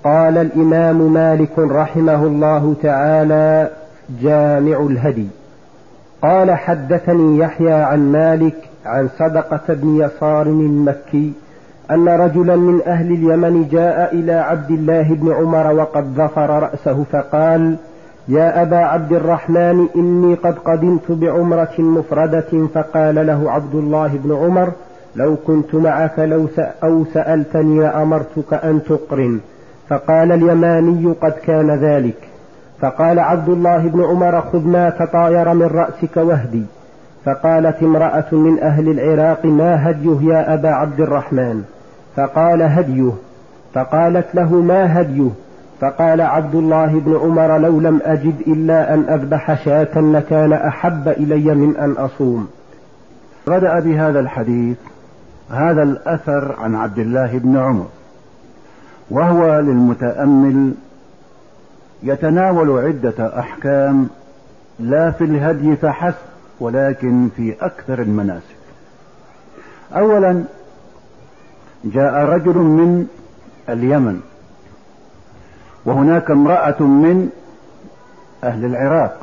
قال الإمام مالك رحمه الله تعالى: جامع الهدي. قال: حدثني يحيى عن مالك عن صدقة بن يسار المكي أن رجلا من أهل اليمن جاء إلى عبد الله بن عمر وقد ظفر رأسه فقال: يا أبا عبد الرحمن، إني قد قدمت بعمرة مفردة. فقال له عبد الله بن عمر: لو كنت معك أو سألتني لأمرتك أن تقرن. فقال اليماني: قد كان ذلك. فقال عبد الله بن عمر: خذ ما تطاير من رأسك واهدي. فقالت امرأة من أهل العراق: ما هديه يا أبا عبد الرحمن؟ فقال: هديه. فقالت له: ما هديه؟ فقال عبد الله بن عمر: لو لم أجد إلا أن أذبح شاة لكان أحب إلي من أن أصوم. بدأ بهذا الحديث هذا الأثر عن عبد الله بن عمر، وهو للمتأمل يتناول عدة أحكام لا في الهدي فحسب ولكن في أكثر المناسك. أولا، جاء رجل من اليمن، وهناك امرأة من أهل العراق،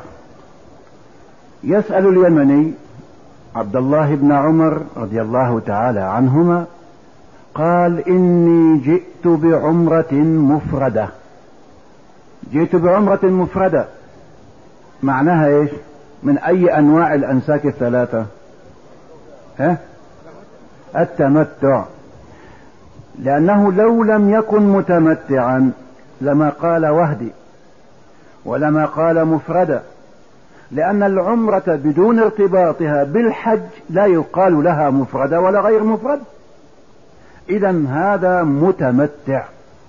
يسأل اليمني عبد الله بن عمر رضي الله تعالى عنهما، قال: إني جئت بعمرة مفردة. جئت بعمرة مفردة معناها إيش؟ من أي أنواع الأنساك الثلاثة؟ التمتع، لأنه لو لم يكن متمتعا لما قال وهدي ولما قال مفردة، لأن العمرة بدون ارتباطها بالحج لا يقال لها مفردة ولا غير مفردة. إذن هذا متمتع.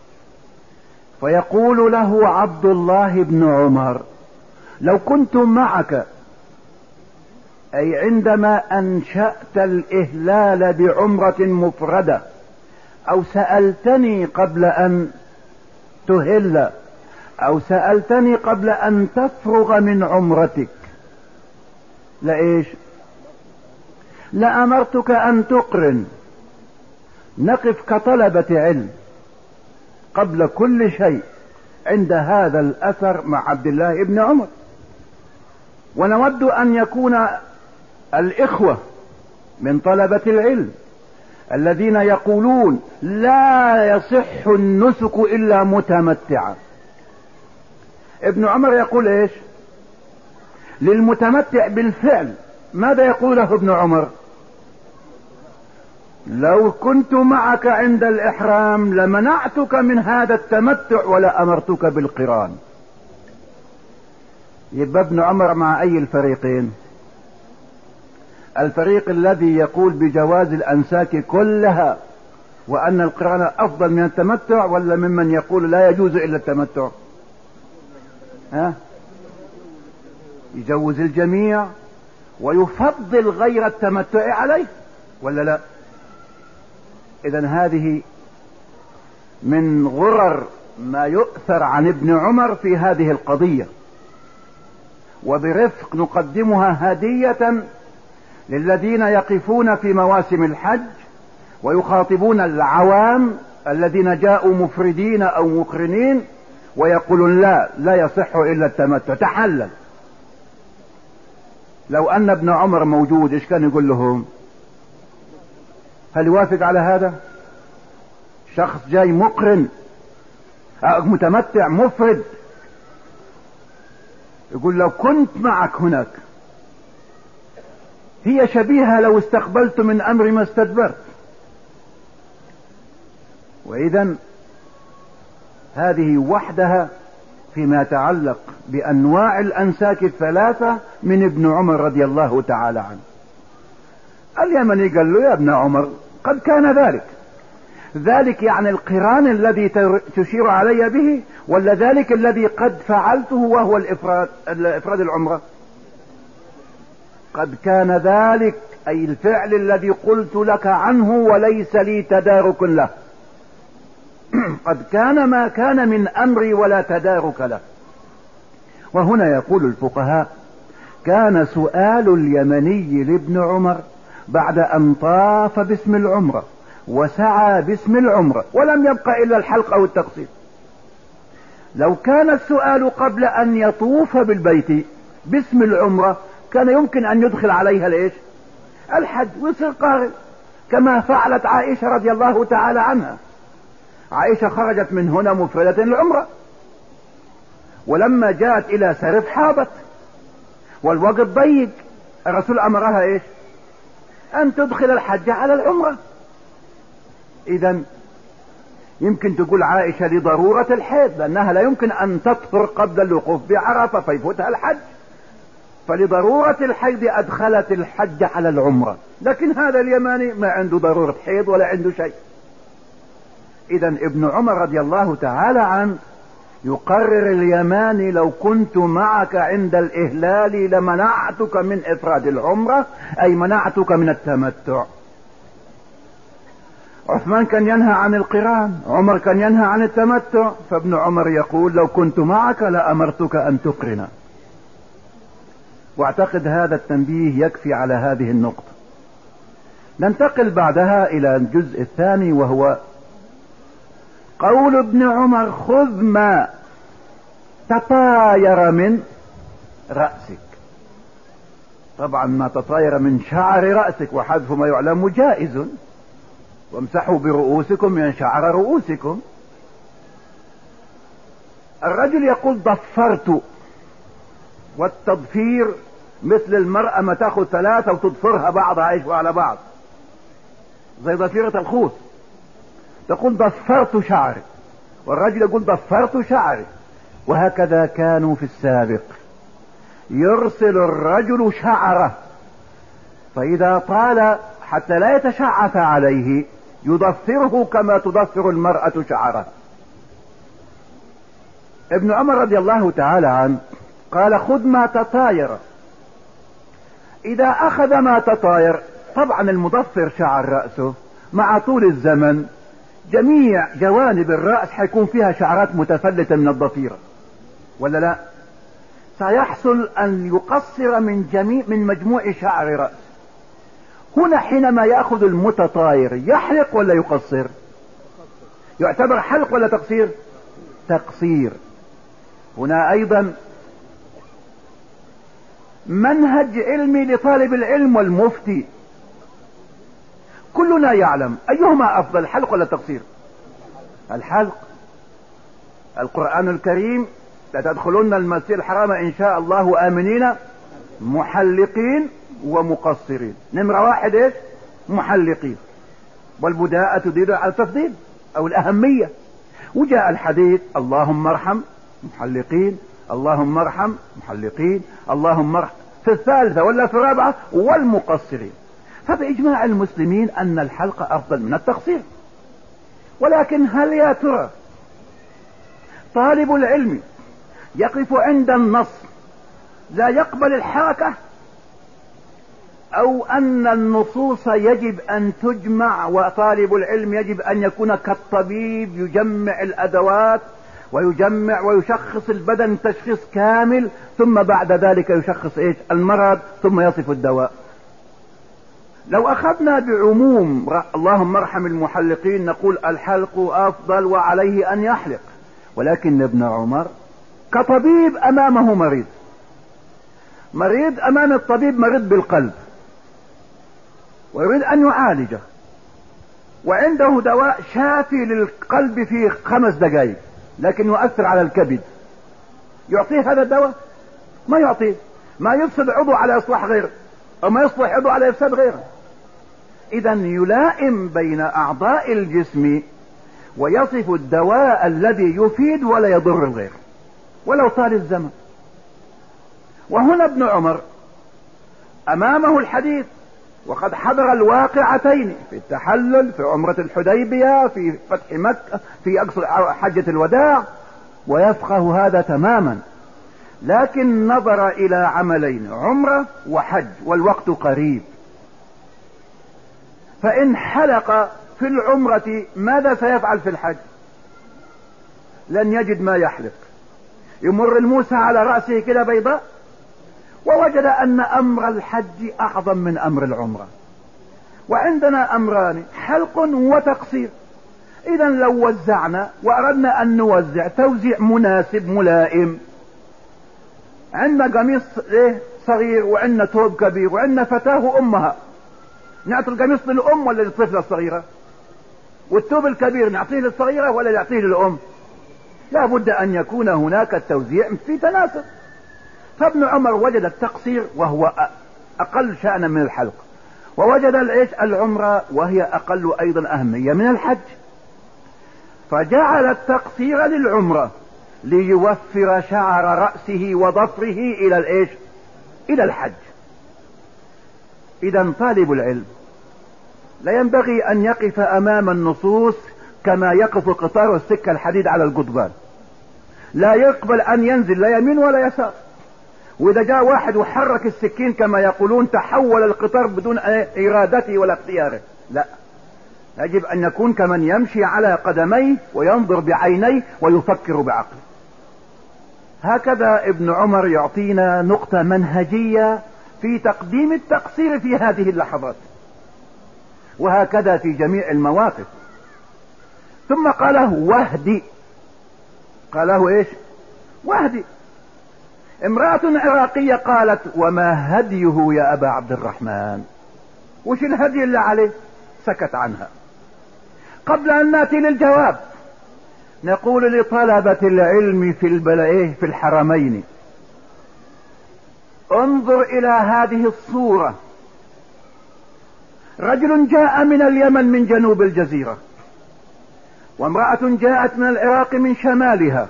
فيقول له عبد الله بن عمر: لو كنت معك، أي عندما أنشأت الإهلال بعمرة مفردة، أو سألتني قبل أن تهل، أو سألتني قبل أن تفرغ من عمرتك، لإيش؟ لأمرتك أن تقرن. نقف كطلبة علم قبل كل شيء عند هذا الأثر مع عبد الله بن عمر، ونود أن يكون الإخوة من طلبة العلم الذين يقولون لا يصح النسك إلا متمتعا. ابن عمر يقول إيش للمتمتع بالفعل؟ ماذا يقول له ابن عمر؟ لو كنت معك عند الإحرام لمنعتك من هذا التمتع ولا أمرتك بالقران. يبقى ابن عمر مع أي الفريقين؟ الفريق الذي يقول بجواز الأنساك كلها وأن القران أفضل من التمتع، ولا ممن يقول لا يجوز إلا التمتع؟ يجوز الجميع ويفضل غير التمتع عليه، ولا لا؟ إذن هذه من غرر ما يؤثر عن ابن عمر في هذه القضية، وبرفق نقدمها هدية للذين يقفون في مواسم الحج ويخاطبون العوام الذين جاءوا مفردين أو مقرنين ويقولون لا يصح إلا التمتع، تحلل. لو أن ابن عمر موجود إيش كان يقول لهم؟ هل يوافق على هذا؟ شخص جاي مقرن متمتع مفرد يقول لو كنت معك هناك، هي شبيهة لو استقبلت من أمر ما استدبرت. وإذن هذه وحدها فيما يتعلق بأنواع الأنساك الثلاثة من ابن عمر رضي الله تعالى عنه. اليمني قال له: يا ابن عمر قد كان ذلك يعني القران الذي تشير علي به، ولا ذلك الذي قد فعلته وهو الإفراد العمرة؟ قد كان ذلك أي الفعل الذي قلت لك عنه وليس لي تدارك له. قد كان ما كان من أمري ولا تدارك له. وهنا يقول الفقهاء: كان سؤال اليمني لابن عمر بعد أن طاف باسم العمرة وسعى باسم العمرة ولم يبقى إلا الحلق أو التقصير، لو كان السؤال قبل ان يطوف بالبيت باسم العمرة كان يمكن ان يدخل عليها الايش؟ الحج ويصير قارئ، كما فعلت عائشة رضي الله تعالى عنها. عائشة خرجت من هنا مفردة للعمرة، ولما جاءت الى سرف حاضت والوقت ضيق، الرسول امرها ايش؟ ان تدخل الحج على العمرة. اذا يمكن تقول عائشة لضرورة الحيض، لانها لا يمكن ان تطهر قبل الوقوف بعرفة فيفوتها الحج، فلضرورة الحيض ادخلت الحج على العمرة. لكن هذا اليماني ما عنده ضرورة حيض ولا عنده شيء. اذا ابن عمر رضي الله تعالى عنه يقرر اليماني: لو كنت معك عند الاهلال لمنعتك من افراد العمرة، اي منعتك من التمتع. عثمان كان ينهى عن القران، عمر كان ينهى عن التمتع، فابن عمر يقول: لو كنت معك لأمرتك ان تقرن. واعتقد هذا التنبيه يكفي على هذه النقطة. ننتقل بعدها الى الجزء الثاني، وهو قول ابن عمر: خذ ما تطاير من رأسك. طبعا ما تطاير من شعر رأسك، وحذف ما يعلم جائز، وامسحوا برؤوسكم من شعر رؤوسكم. الرجل يقول ضفرت، والتضفير مثل المرأة ما تاخذ ثلاثة وتضفرها بعضها ايش على بعض، زي ضفيرة الخوذ، تقول ضفرت شعري، والرجل يقول ضفرت شعري. وهكذا كانوا في السابق، يرسل الرجل شعره، فإذا طال حتى لا يتشعث عليه يضفره كما تضفر المرأة شعرها. ابن عمر رضي الله تعالى عنه قال: خذ ما تطاير. إذا أخذ ما تطاير، طبعا المضفر شعر رأسه مع طول الزمن جميع جوانب الرأس حيكون فيها شعرات متفلتة من الضفيرة، ولا لا؟ سيحصل أن يقصر من مجموع شعر رأس. هنا حينما يأخذ المتطاير يحلق ولا يقصر؟ يعتبر حلق ولا تقصير؟ تقصير. هنا أيضا منهج علمي لطالب العلم والمفتي. كلنا يعلم أيهما أفضل، الحلق ولا التقصير؟ الحلق. القرآن الكريم: لتدخلن المسجد الحرام إن شاء الله آمنين محلقين ومقصرين. نمرة واحد ايش؟ محلقين، والبداءة تدل على التفضيل او الاهمية. وجاء الحديث: اللهم ارحم محلقين، اللهم ارحم محلقين، اللهم ارحم، في الثالثة ولا في الرابعة والمقصرين. فبإجماع المسلمين ان الحلق افضل من التقصير. ولكن هل يا ترى طالب العلم يقف عند النص لا يقبل الحركة، او ان النصوص يجب ان تجمع، وطالب العلم يجب ان يكون كالطبيب يجمع الادوات ويجمع ويشخص البدن تشخيص كامل، ثم بعد ذلك يشخص ايش؟ المرض، ثم يصف الدواء. لو اخذنا بعموم اللهم ارحم المحلقين نقول الحلق افضل وعليه ان يحلق. ولكن ابن عمر كطبيب امامه مريض امام الطبيب، مريض بالقلب ويريد ان يعالجه، وعنده دواء شافي للقلب في 5 دقائق لكن يؤثر على الكبد، يعطيه هذا الدواء؟ ما يعطيه. ما يفسد عضو على اصلاح غيره، او ما يصلح عضو على افساد غيره. اذا يلائم بين اعضاء الجسم ويصف الدواء الذي يفيد ولا يضر الغير ولو طال الزمن. وهنا ابن عمر امامه الحديث، وقد حضر الواقعتين في التحلل، في عمرة الحديبية، في فتح مكة، في أقصى حجة الوداع، ويفقه هذا تماما. لكن نظر إلى عملين: عمرة وحج، والوقت قريب. فإن حلق في العمرة ماذا سيفعل في الحج؟ لن يجد ما يحلق. يمر الموسى على رأسه كده بيضاء، ووجد ان امر الحج اعظم من امر العمرة. وعندنا امران: حلق وتقصير. اذا لو وزعنا واردنا ان نوزع توزيع مناسب ملائم، عندنا قميص صغير وعندنا ثوب كبير وعندنا فتاة وامها، نعطي القميص للام ولا للطفلة الصغيرة؟ والثوب الكبير نعطيه للصغيرة ولا نعطيه للام؟ لا بد ان يكون هناك التوزيع في تناسب. فابن عمر وجد التقصير وهو اقل شأنا من الحلق، ووجد العمرة وهي اقل ايضا اهمية من الحج، فجعل التقصير للعمرة ليوفر شعر رأسه وضفره الى الحج. اذا طالب العلم لا ينبغي ان يقف امام النصوص كما يقف قطار السكة الحديد على القضبان، لا يقبل ان ينزل لا يمين ولا يسار، واذا جاء واحد وحرك السكين كما يقولون تحول القطار بدون ارادته ولا اختياره، لا، يجب ان يكون كمن يمشي على قدميه وينظر بعينيه ويفكر بعقله. هكذا ابن عمر يعطينا نقطة منهجية في تقديم التقصير في هذه اللحظات، وهكذا في جميع المواقف. ثم قاله واهدي، قاله واهدي. امرأة عراقية قالت وما هديه يا ابا عبد الرحمن؟ وش الهدي اللي عليه؟ سكت عنها. قبل ان ناتي للجواب نقول لطلبة العلم في الحرمين انظر الى هذه الصورة. رجل جاء من اليمن من جنوب الجزيرة، وامرأة جاءت من العراق من شمالها،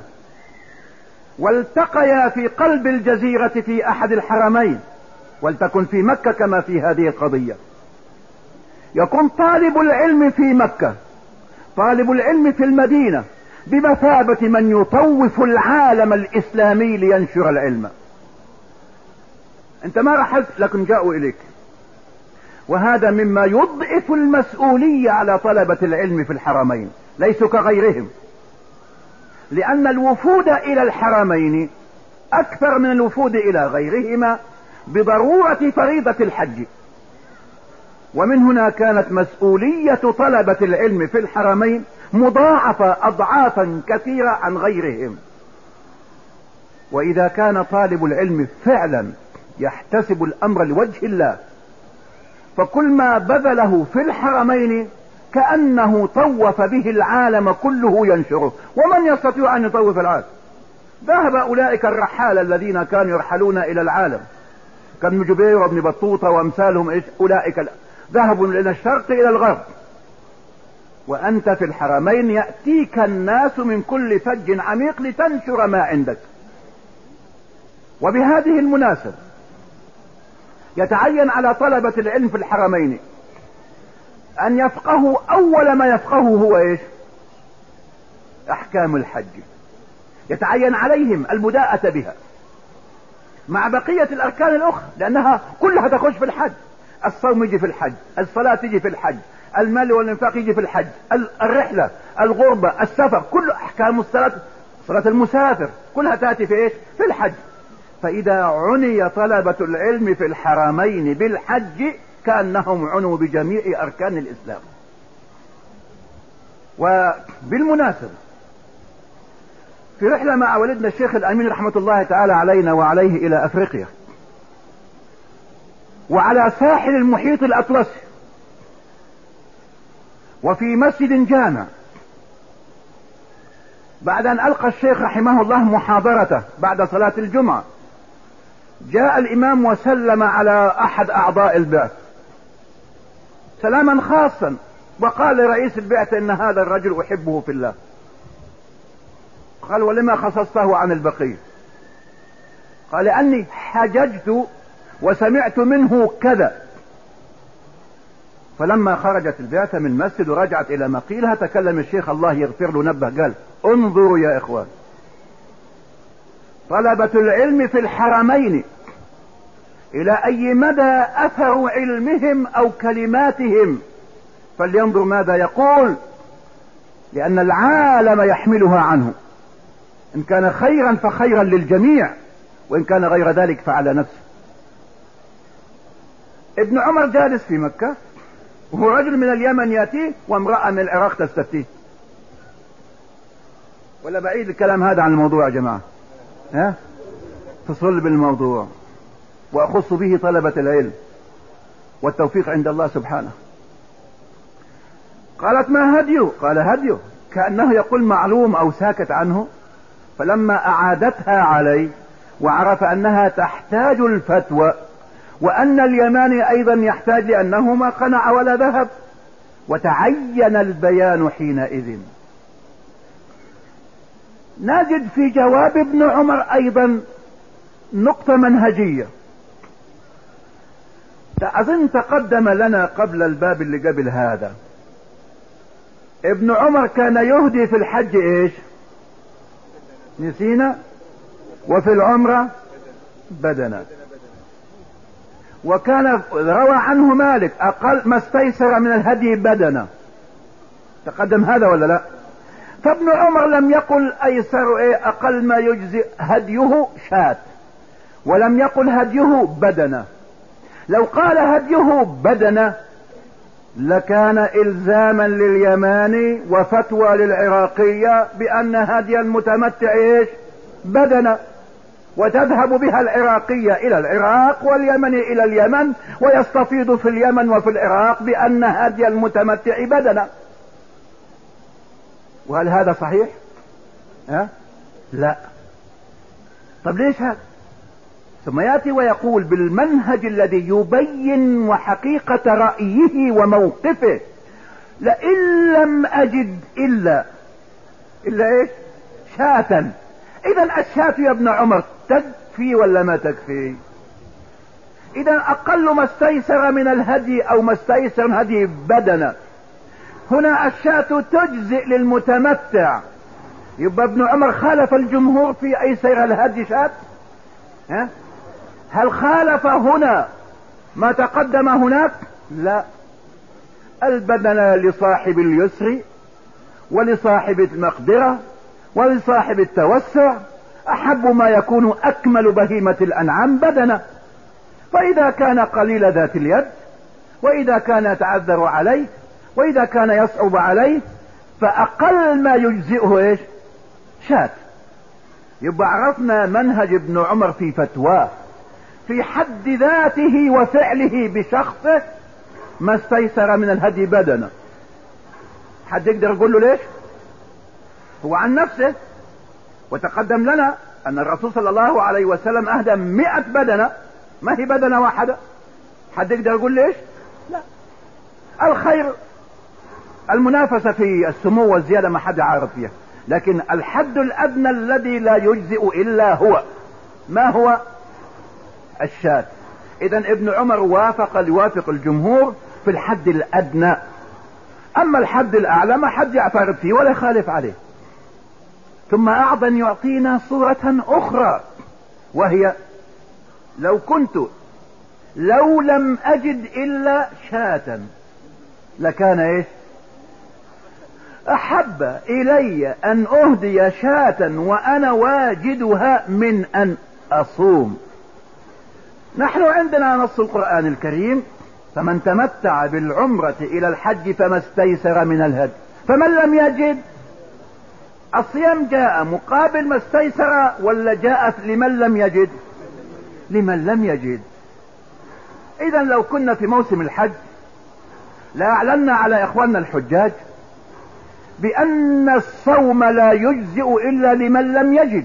والتقيا في قلب الجزيرة في احد الحرمين، ولتكن في مكة كما في هذه القضية. يكون طالب العلم في مكة، طالب العلم في المدينة، بمثابة من يطوف العالم الاسلامي لينشر العلم. انت ما رحلت لكن جاءوا اليك، وهذا مما يضعف المسؤولية على طلبة العلم في الحرمين، ليسوا كغيرهم، لان الوفود الى الحرمين اكثر من الوفود الى غيرهما بضرورة فريضة الحج. ومن هنا كانت مسؤولية طلبة العلم في الحرمين مضاعفة اضعافا كثيرة عن غيرهم. واذا كان طالب العلم فعلا يحتسب الامر لوجه الله، فكل ما بذله في الحرمين كأنه طوف به العالم كله ينشره. ومن يستطيع ان يطوف العالم؟ ذهب اولئك الرحالة الذين كانوا يرحلون الى العالم كابن جبير وابن بطوطة وامثالهم، اولئك ذهبوا من الشرق الى الغرب، وانت في الحرمين يأتيك الناس من كل فج عميق لتنشر ما عندك. وبهذه المناسبة يتعين على طلبة العلم في الحرمين ان يفقهوا اول ما يفقهوا هو احكام الحج. يتعين عليهم البداءة بها مع بقية الاركان الاخرى، لانها كلها تخش في الحج. الصوم يجي في الحج، الصلاة تجي في الحج، المال والانفاق يجي في الحج، الرحلة، الغربة، السفر، كل احكام الصلاة، صلاة المسافر كلها تأتي في الحج. فاذا عني طلبة العلم في الحرمين بالحج كأنهم عنوا بجميع اركان الاسلام. وبالمناسبة في رحلة مع والدنا الشيخ الامين رحمة الله تعالى علينا وعليه الى افريقيا، وعلى ساحل المحيط الاطلسي، وفي مسجد جامع، بعد ان القى الشيخ رحمه الله محاضرته بعد صلاة الجمعة، جاء الامام وسلم على احد اعضاء البعث سلاما خاصا، وقال لرئيس البعثة ان هذا الرجل احبه في الله. قال ولما خصصته عن البقية؟ قال لاني حججت وسمعت منه كذا. فلما خرجت البعثة من المسجد ورجعت الى مقيلها تكلم الشيخ الله يغفر له نبه، قال انظروا يا اخوان، طلبة العلم في الحرمين الى اي مدى اثر علمهم او كلماتهم، فلينظر ماذا يقول، لان العالم يحملها عنه. ان كان خيرا فخيرا للجميع، وان كان غير ذلك فعلى نفسه. ابن عمر جالس في مكة وهو رجل من اليمن يأتيه وامرأة من العراق تستفتيه، ولا بعيد الكلام هذا عن الموضوع يا جماعة؟ ها؟ في صلب الموضوع، وأخص به طلبة العلم، والتوفيق عند الله سبحانه. قالت ما هديه؟ قال هديه، كأنه يقول معلوم أو ساكت عنه. فلما أعادتها عليه وعرف أنها تحتاج الفتوى، وأن اليماني أيضا يحتاج لأنه ما قنع ولا ذهب، وتعين البيان حينئذ. نجد في جواب ابن عمر أيضا نقطة منهجية، أظن تقدم لنا قبل الباب اللي قبل هذا. ابن عمر كان يهدي في الحج ايش؟ نسينا. وفي العمرة بدنا. وكان روى عنه مالك اقل ما استيسر من الهدي بدنا. تقدم هذا ولا لا؟ فابن عمر لم يقل ايسر ايه اقل ما يجزئ هديه شاة، ولم يقل هديه بدنا. لو قال هديه بدنا لكان الزاما لليماني وفتوى للعراقية بان هدي المتمتع ايش؟ بدنا، وتذهب بها العراقية الى العراق واليمني الى اليمن، ويستفيض في اليمن وفي العراق بان هدي المتمتع بدنا. وهل هذا صحيح؟ لا. طب ليش هذا؟ ثم يأتي ويقول بالمنهج الذي يبين وحقيقة رأيه وموقفه: لئن لم أجد إلا إيش؟ شاة. إذا الشاة يا ابن عمر تكفي ولا ما تكفي؟ إذا أقل ما استيسر من الهدي أو ما استيسر من هدي بدنا. هنا الشاة تجزئ للمتمتع، يبقى ابن عمر خالف الجمهور في أيسر الهدي شاة. هل خالف هنا ما تقدم هناك؟ لا. البدن لصاحب اليسر ولصاحب المقدرة ولصاحب التوسع، أحب ما يكون أكمل بهيمة الأنعام بدنا. فإذا كان قليل ذات اليد، وإذا كان يتعذر عليه، وإذا كان يصعب عليه، فأقل ما يجزئه ايش؟ شاة. يبقى عرفنا منهج ابن عمر في فتواه في حد ذاته وفعله بشخصه ما استيسر من الهدي بدنا. حد يقدر يقول له ليش؟ هو عن نفسه، وتقدم لنا ان الرسول صلى الله عليه وسلم اهدى 100 بدنة، ما هي بدنة واحدة. حد يقدر يقول ليش؟ لا. الخير المنافسة في السمو والزيادة ما حد عارف فيها، لكن الحد الادنى الذي لا يجزئ الا هو، ما هو؟ الشاة. اذا ابن عمر يوافق الجمهور في الحد الادنى، اما الحد الاعلى ما حد يعترض فيه ولا يخالف عليه. ثم ايضا يعطينا صورة اخرى، وهي لو لم اجد الا شاة لكان ايش؟ احب الي ان اهدي شاة وانا واجدها من ان اصوم. نحن عندنا نص القرآن الكريم: فمن تمتع بالعمرة الى الحج فما استيسر من الهدي. فمن لم يجد، الصيام جاء مقابل ما استيسر ولا جاء لمن لم يجد؟ لمن لم يجد. اذا لو كنا في موسم الحج لأعلنا على اخواننا الحجاج بان الصوم لا يجزئ الا لمن لم يجد،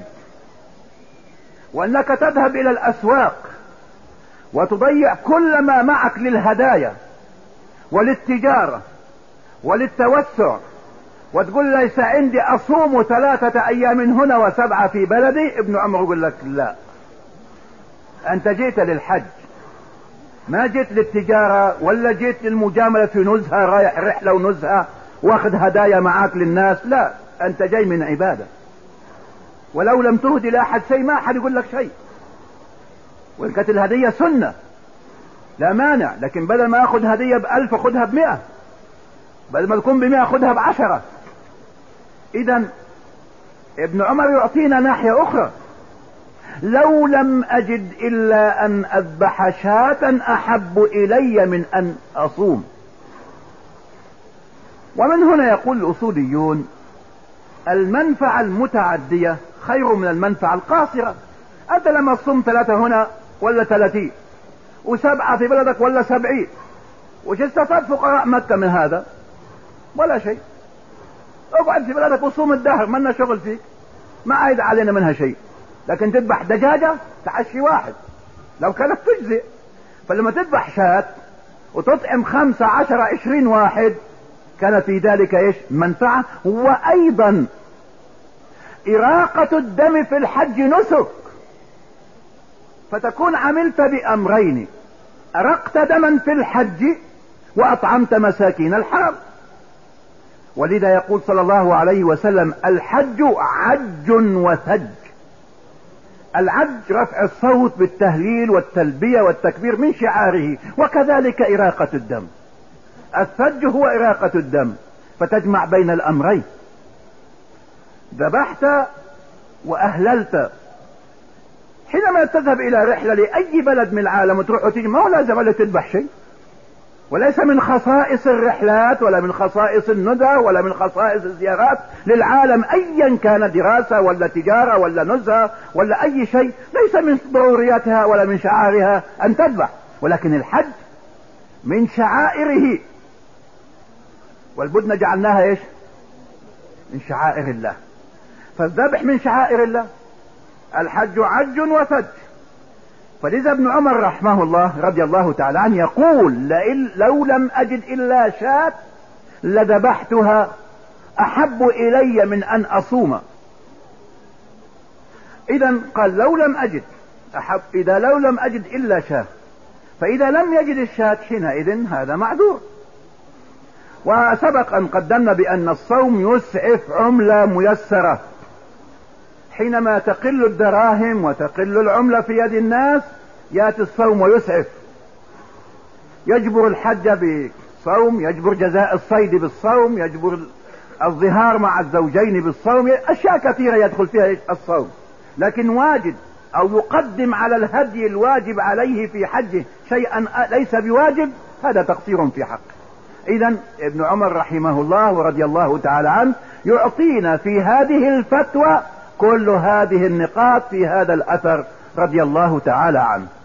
وانك تذهب الى الاسواق وتضيع كل ما معك للهدايا وللتجارة وللتوسع، وتقول ليس عندي اصوم 3 ايام هنا و7 في بلدي. ابن عمر يقول لك لا، انت جئت للحج، ما جئت للتجارة ولا جئت للمجاملة في نزهة، رايح رحلة ونزهة واخذ هدايا معاك للناس. لا، انت جاي من عبادة، ولو لم تهدي لاحد شيء ما احد يقول لك شيء. وإن كانت الهدية سنة لا مانع، لكن بدل ما اخذ هدية ب1000 خذها ب100، بدل ما تكون ب100 خذها ب10. اذا ابن عمر يعطينا ناحية اخرى: لو لم اجد الا ان اذبح شاة احب الي من ان اصوم. ومن هنا يقول الاصوليون المنفعة المتعدية خير من المنفعة القاصرة. انت لما تصوم 3 هنا ولا 30 و7 في بلدك ولا 70، وش استفاد فقراء مكة من هذا؟ ولا شيء. اقعد في بلدك وصوم الدهر، منا شغل فيك، ما عايد علينا منها شيء. لكن تذبح دجاجة تعشي واحد لو كانت تجزئ. فلما تذبح شاة وتطعم 5 10 20 واحد كان في ذلك ايش؟ منفعة. وايضا إراقة الدم في الحج نسك، فتكون عملت بأمرين: أرقت دما في الحج وأطعمت مساكين الحرم. ولذا يقول صلى الله عليه وسلم: الحج عج وثج. العج رفع الصوت بالتهليل والتلبية والتكبير من شعاره، وكذلك إراقة الدم. الثج هو إراقة الدم، فتجمع بين الأمرين. ذبحت وأهللت. حينما تذهب إلى رحلة لأي بلد من العالم وتروح وتيجي، ما هو لازم أن تذبح شيء، وليس من خصائص الرحلات ولا من خصائص النزهة ولا من خصائص الزيارات للعالم أيا كان، دراسة ولا تجارة ولا نزهة ولا أي شيء، ليس من ضرورياتها ولا من شعائرها أن تذبح. ولكن الحج من شعائره، والبدن جعلناها ايش؟ من شعائر الله. فالذبح من شعائر الله. الحج عج وثج. فلذا ابن عمر رحمه الله رضي الله تعالى عنه يقول: لو لم أجد إلا شاة لذبحتها، أحب إلي من أن أصوم. إذا قال لو لم أجد، إذا لو لم أجد إلا شاة، فإذا لم يجد الشاة حينئذ هذا معذور. وسبق أن قدمنا بأن الصوم يسعف عملة ميسرة. حينما تقل الدراهم وتقل العملة في يد الناس يأتي الصوم ويسعف، يجبر الحج بالصوم، يجبر جزاء الصيد بالصوم، يجبر الظهار مع الزوجين بالصوم، أشياء كثيرة يدخل فيها الصوم. لكن واجب أو يقدم على الهدي الواجب عليه في حجه شيئا ليس بواجب، هذا تقصير في حقه. إذن ابن عمر رحمه الله ورضي الله تعالى عنه يعطينا في هذه الفتوى كل هذه النقاط في هذا الأثر رضي الله تعالى عنه.